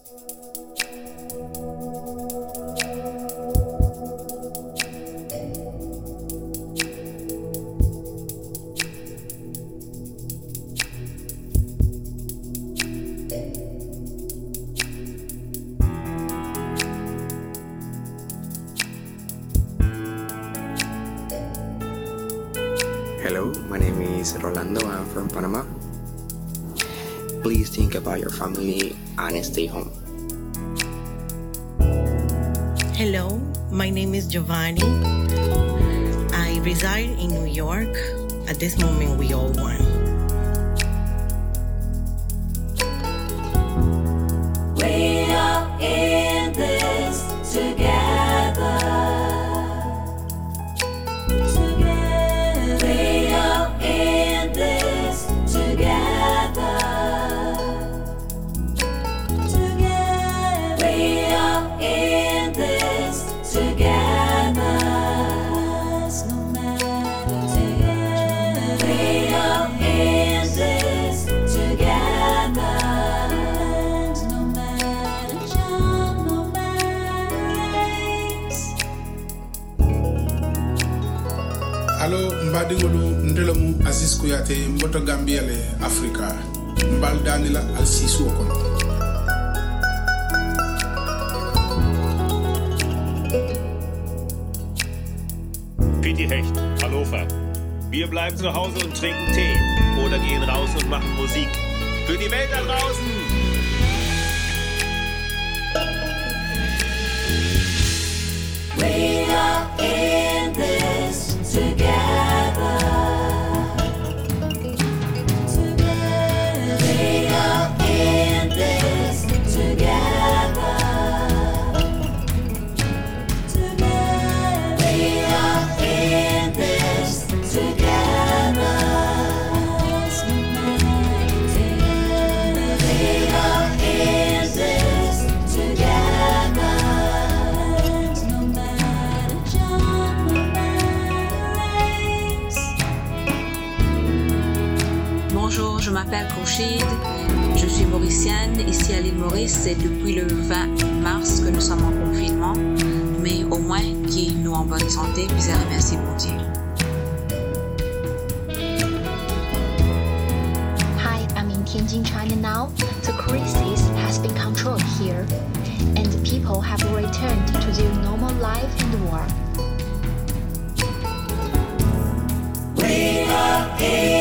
Hello, my name is Rolando. I'm from Panama. Please think about your family and stay home. Hello, my name is Giovanni. I reside in New York. At this moment, we all won. We are in this together. We are in this together. We are in this together. No matter. We are in this together. No matter job, no matter race. Allo mbadiŋolu ndelemu Aziz Kuyate mboto Gambia le Afrika mbal danila al sisuo kono. Piti Hecht, Hannover. Wir bleiben zu Hause und trinken Tee oder gehen raus und machen Musik. Für die Welt da draußen! We are in this together. We are in this together. We are in this together. We are in this together. No matter job, no matter race. Bonjour, je m'appelle Khurshid, je suis mauricienne ici à l'île Maurice. C'est depuis le 20 mars que nous sommes en confinement, mais au moins qui nous en bonne santé, puis je remercie mon Dieu. Hi, I'm in Tianjin, China now. The crisis has been controlled here, and the people have returned to their normal life and work. We are in